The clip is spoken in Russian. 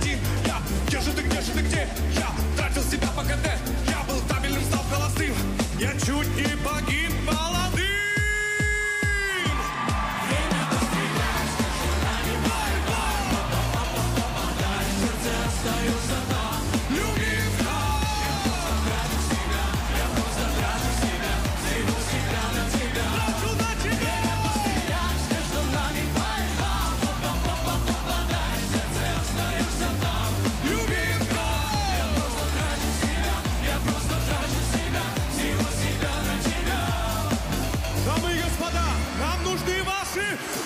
один. Я, где же ты, где? Я тратил себя по КТ. Я был табельным, стал холостым. Я чуть не погиб молодым. Время пострелять, желание попадать, сердце остается там. Любимка! Я просто трачу себя, всего себя на тебя. Трачу на тебя! Время пострелять, между нами война. Попадай, сердце остается там. Любимка! Я просто трачу себя, всего себя на тебя. Дамы и господа, нам нужны ваши